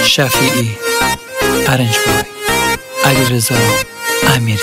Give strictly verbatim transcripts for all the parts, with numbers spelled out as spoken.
شفیعی، ارنج بای، علیرضا امیری.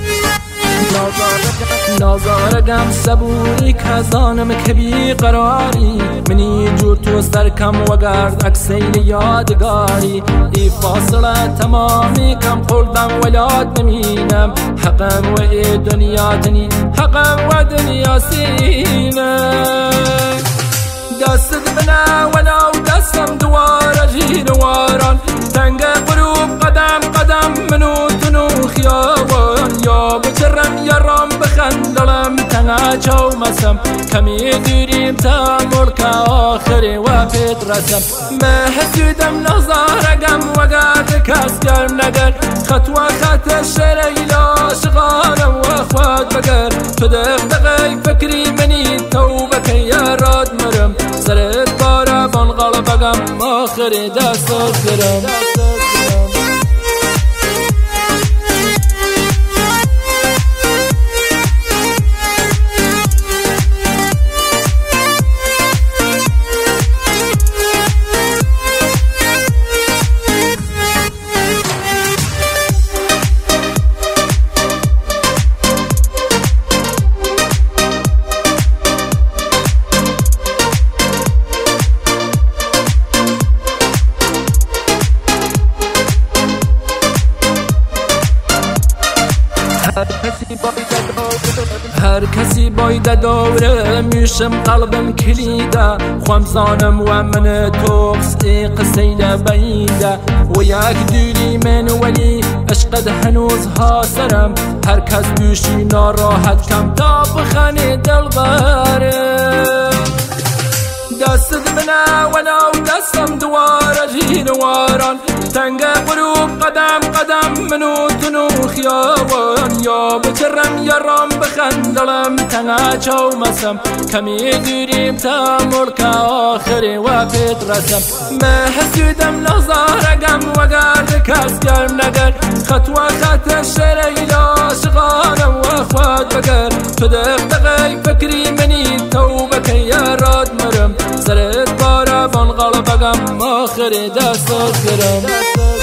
نازارگم صبوری کزانم که بیقراری منی جور تو سرکم وگرد اکسیل یادگاری ای فاصله تمامی کم خوردم ولاد نمینم حقم و ای دنیا تنی حقم و دنیا سینم دست بنا ولو دستم دوار جیر واران تنگ قروب قدم قدم منو تنو خیابان یا بجرم یا رام بخندلم تنها چو مسم کمی دوریم تا ملک آخری و پیت رسم محسودم نظارگم وگرد کس گرم نگر خطوه خط شریلا شغارم و خواد بگر تو دقدقی فکری منی توبه که یاراد مرم سرت بارا بانغال بگم آخری دست کرم. هر کسی باید دوره میشم قلبم کلیده خمسانم و من توقس ای قسیده بیده و یک دوری من ولی عشقد هنوز ها سرم هر کس دوشی ناراحت کم تا بخنی دل بره دست بنا ولو دستم دوار جیر واران تنگ قروب قدم قدم منو تنو خیابان یا بجرم یا رام بخندلم تنها چو مسم کمی دوریم تا ملک آخری و پیت رسم محسودم نظارگم وگرد کس گرم نگر خطوه خط شریلا شغارم و خواد بگر تو دقدقی فکری منی توبه که یاراد مرم سرت بارا بانغال بگم آخری دست کرم.